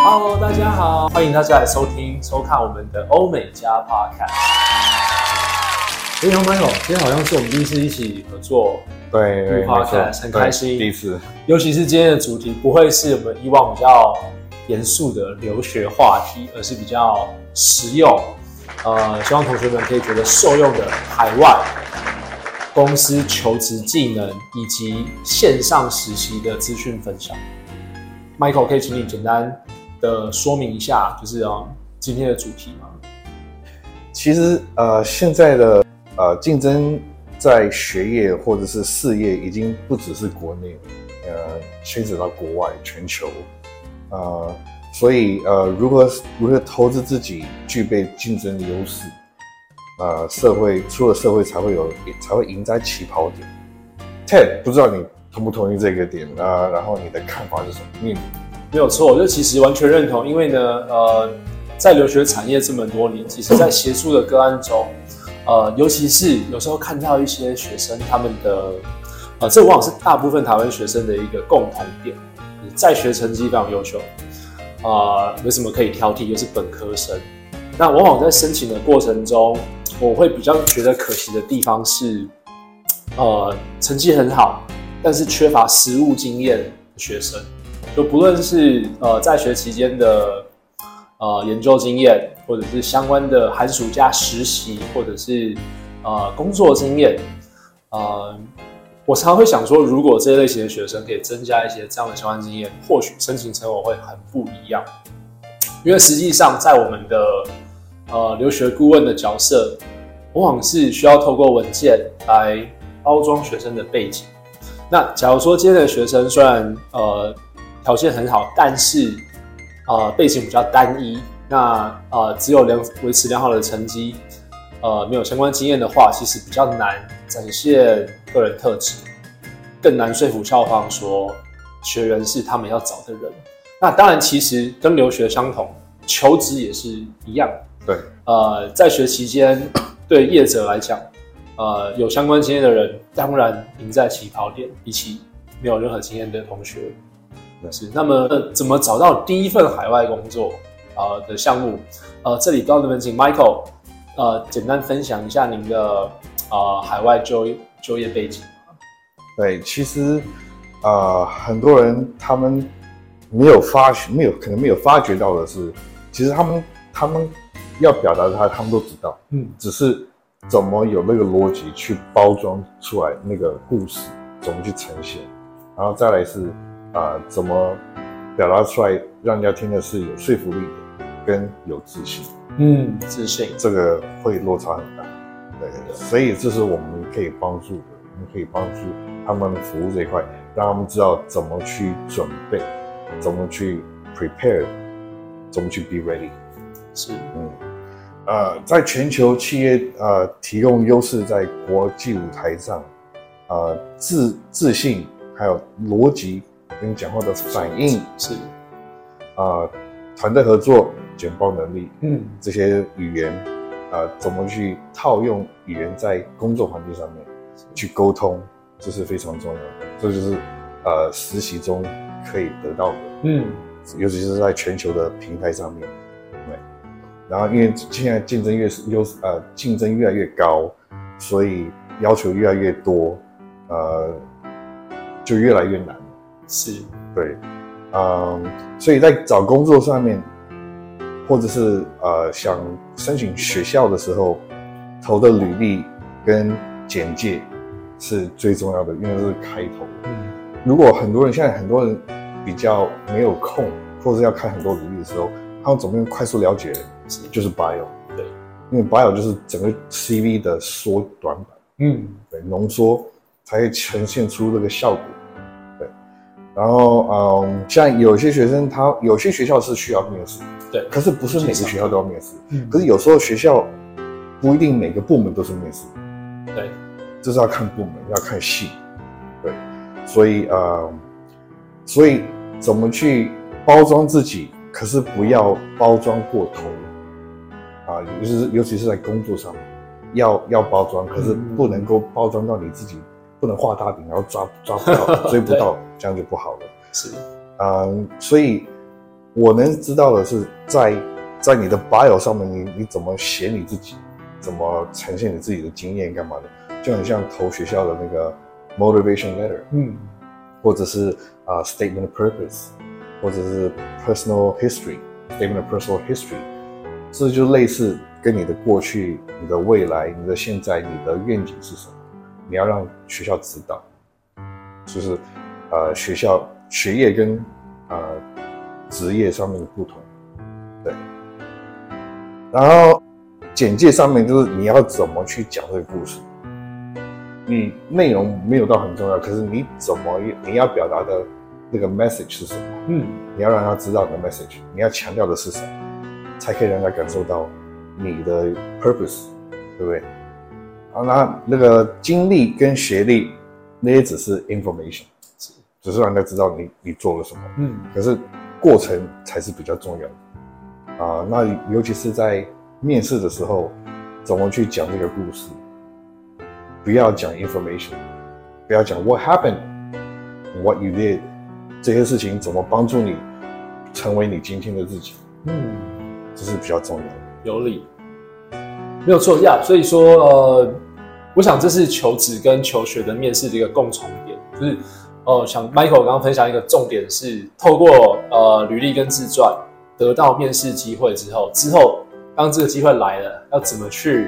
Hello， 大家好，欢迎大家来收看我们的欧美加 Podcast。Michael， 今天好像是我们第一次一起合作对 Podcast， 很开心。 第一次， 尤其是今天的主题不会是我们以往比较严肃的留学话题，而是比较实用。希望同学们可以觉得受用的海外公司求职技能以及线上实习的资讯分享。Michael， 可以请你简单的说明一下，就是今天的主题吗？ 其实现在的竞争在学业或者是事业已经不只是国内，牵扯到国外全球，所以如何投资自己具备竞争的优势，出了社会才会赢在起跑点。Ted， 不知道你同不同意这个点啊？然后你的看法是什么？ 没有错，我就其实完全认同，因为呢，在留学产业这么多年，其实在协助的个案中，尤其是有时候看到一些学生他们的，这往往是大部分台湾学生的一个共同点，在学成绩非常优秀，没什么可以挑剔，又是本科生，那往往在申请的过程中，我会比较觉得可惜的地方是，成绩很好，但是缺乏实务经验的学生。就不论是在学期间的研究经验，或者是相关的寒暑假实习，或者是工作经验，我常常会想说，如果这类型的学生可以增加一些这样的相关经验，或许申请成果会很不一样。因为实际上在我们的留学顾问的角色，往往是需要透过文件来包装学生的背景。那假如说今天的学生虽然条件很好，但是背景比较单一，那只有维持良好的成绩，没有相关经验的话，其实比较难展现个人特质，更难说服校方说学员是他们要找的人。那当然，其实跟留学相同，求职也是一样。 对， 在学期间，对业者来讲，有相关经验的人当然赢在起跑点，比起没有任何经验的同学。是，那么怎么找到第一份海外工作的项目？这里能不能请 Michael 简单分享一下您的海外就业背景？ 对，其实很多人他们可能没有发觉到的是，其实他们要表达的他们都知道，只是怎么有那个逻辑去包装出来那个故事，怎么去呈现，然后再来是怎么表达出来，让人家听的是有说服力的，跟有自信。 自信， 这个会落差很大。对，所以这是我们可以帮助的，我们可以帮助他们服务这一块，让他们知道怎么去准备，怎么去 prepare， 怎么去 be ready。 是， 在全球企业提供优势，在国际舞台上，自信还有逻辑。跟讲话的反应是， 团队合作、简报能力，这些语言，怎么去套用语言在工作环境上面去沟通，这是非常重要的。这就是实习中可以得到的，尤其是在全球的平台上面，对。然后因为现在竞争越来越高，所以要求越来越多，就越来越难。 是， 对，所以在找工作上面，或者是想申请学校的时候，投的履历跟简介是最重要的，因为这是开头。如果现在很多人比较没有空，或者要看很多履历的时候，他们怎么样快速了解就是 bio， 对，因为 bio 就是整个 CV 的缩短版，对，浓缩才会呈现出这个效果。然后，像有些学生，有些学校是需要面试， 对， 可是不是每个学校都要面试，可是有时候学校不一定每个部门都是面试， 对， 这是要看部门，要看系，对，所以怎么去包装自己，可是不要包装过头，尤其是在工作上面，要包装，可是不能够包装到你自己。不能画大饼，然后抓不到、追不到，这样就不好了。 是， 所以我能知道的是在你的 bio 上面，你怎么写你自己，怎么呈现你自己的经验干嘛的，就很像投学校的那个 motivation letter，或者是statement of purpose， 或者是 personal history statement of personal history， 这就类似跟你的过去、你的未来、你的现在、你的愿景是什么，你要让学校知道，就是学校学业跟职业上面的不同，对。然后简介上面就是你要怎么去讲这个故事，你内容没有到很重要，可是你要表达的那个 message 是什么？你要让他知道你的 message， 你要强调的是什么，才可以让他感受到你的 purpose， 对不对？那个经历跟学历那些只是 information， 只是让他知道你做了什么。可是过程才是比较重要的。那尤其是在面试的时候，怎么去讲这个故事？不要讲 information， 不要讲 what happened，what you did， 这些事情怎么帮助你成为你今天的自己？这是比较重要的。 有理，没有错呀。所以说，我想这是求职跟求学的面试的一个共同点，就是像 Michael 刚刚分享一个重点是，透过履历跟自传得到面试机会之后，当这个机会来了，要怎么去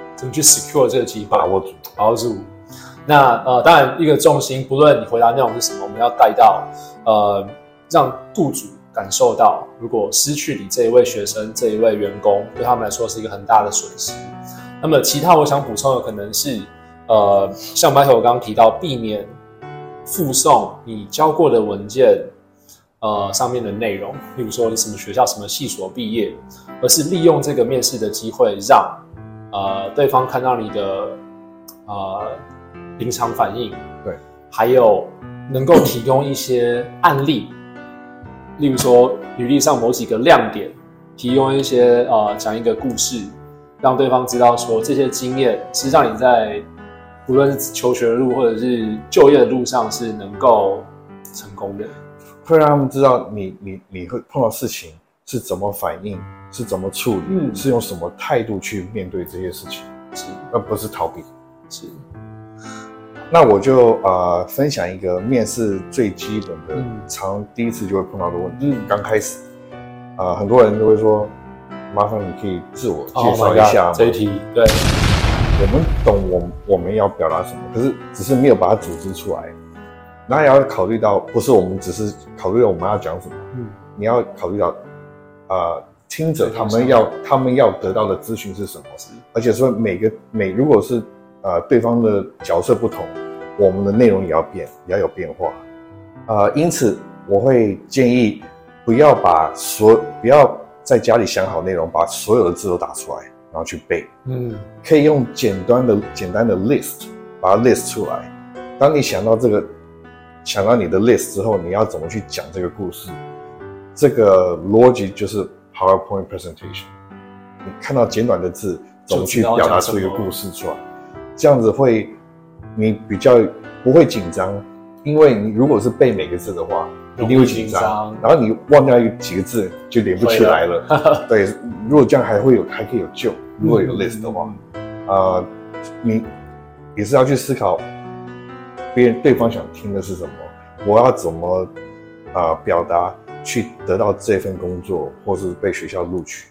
secure 这个机会，把握住。那当然一个重心，不论你回答内容是什么，我们要带到让雇主感受到，如果失去你这一位学生、这一位员工，对他们来说是一个很大的损失。那么其他我想补充的可能是像 Michael 刚刚提到，避免附送你交过的文件上面的内容，例如说你什么学校、什么系所毕业，而是利用这个面试的机会，让对方看到你的临场反应， 对， 还有能够提供一些案例，例如说履历上某几个亮点，提供一些讲一个故事，让对方知道说这些经验是让你在不论是求学的路或者是就业的路上是能够成功的， 会让他们知道你会碰到事情是怎么反应，是怎么处理，是用什么态度去面对这些事情，而不是逃避。 是。 那我就分享一个面试最基本的，第一次就会碰到的问题。刚开始，很多人都会说，麻烦你可以自我介绍一下吗？ 这一题，对， 我们懂我们要表达什么，可是只是没有把它组织出来。那也要考虑到，不是我们只是考虑到我们要讲什么，你要考虑到，听者他们要得到的资讯是什么，而且说如果是对方的角色不同，我们的内容也要有变化。因此我会建议不要在家里想好内容，把所有的字都打出来，然后去背。可以用简单的 list 把它 list 出来。当你想到你的 list 之后，你要怎么去讲这个故事？这个逻辑就是 PowerPoint presentation。你看到简短的字，怎么去表达出一个故事出来？这样子你比较不会紧张，因为你如果是背每个字的话，一定会紧张，然后你忘掉几个字就连不起来了。对，如果这样还可以有救。如果有 list 的话，你也是要去思考对方想听的是什么，我要怎么表达去得到这份工作，或是被学校录取。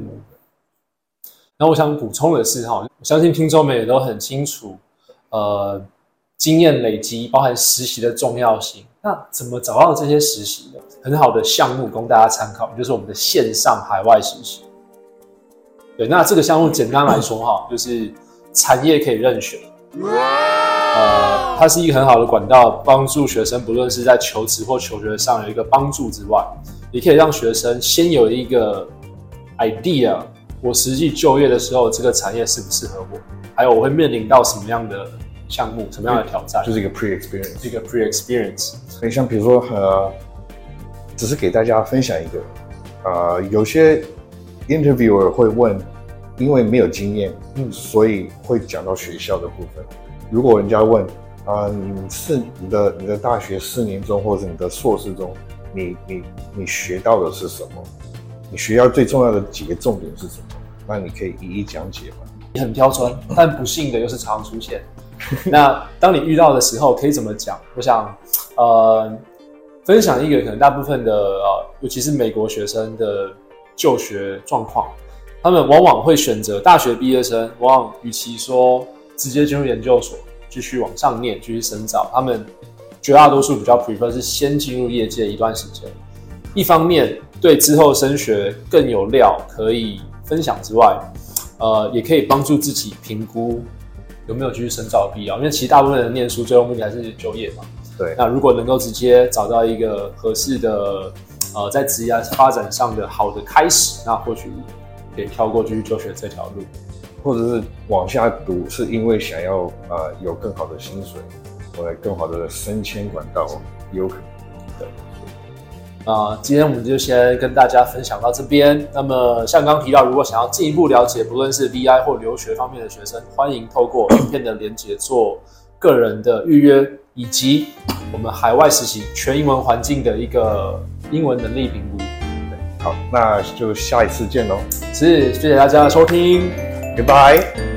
那我想补充的是我相信听众们也都很清楚，经验累积包含实习的重要性。那怎么找到这些实习的很好的项目供大家参考，就是我们的线上海外实习。对，那这个项目简单来说就是产业可以任选。它是一个很好的管道，帮助学生不论是在求职或求学上有一个帮助之外，也可以让学生先有一个 idea， 我实际就业的时候这个产业适不适合我，还有我会面临到什么样的项目，什么样的挑战， 就是一个 pre-experience， 一个 pre-experience。 所以像比如说只是给大家分享一个，有些 interviewer 会问，因为没有经验，所以会讲到学校的部分。如果人家问你的大学4年中或者你的硕士中你学到的是什么？你学到最重要的几个重点是什么？那你可以一一讲解嘛。 你很刁钻，但不幸的又是常出现。那当你遇到的时候，可以怎么讲？我想，分享一个可能大部分的尤其是美国学生的就学状况，他们往往会选择大学毕业生，往往与其说直接进入研究所，继续往上念，继续深造，他们绝大多数比较 prefer 是先进入业界一段时间。一方面对之后升学更有料可以分享之外，也可以帮助自己评估有没有继续深造的必要，因为其实大部分人念书最后目的还是就业嘛。 对， 那如果能够直接找到一个合适的在职业发展上的好的开始，那或许可以跳过继续就学这条路， 或者是往下读是因为想要有更好的薪水或者更好的升迁管道，有可能。对。 今天我们就先跟大家分享到这边。那么像刚提到，如果想要进一步了解不论是 VI 或留学方面的学生，欢迎透过影片的连结做个人的预约，以及我们海外实习全英文环境的一个英文能力评估。 好，那就下一次见喽。 是，谢谢大家的收听， Goodbye。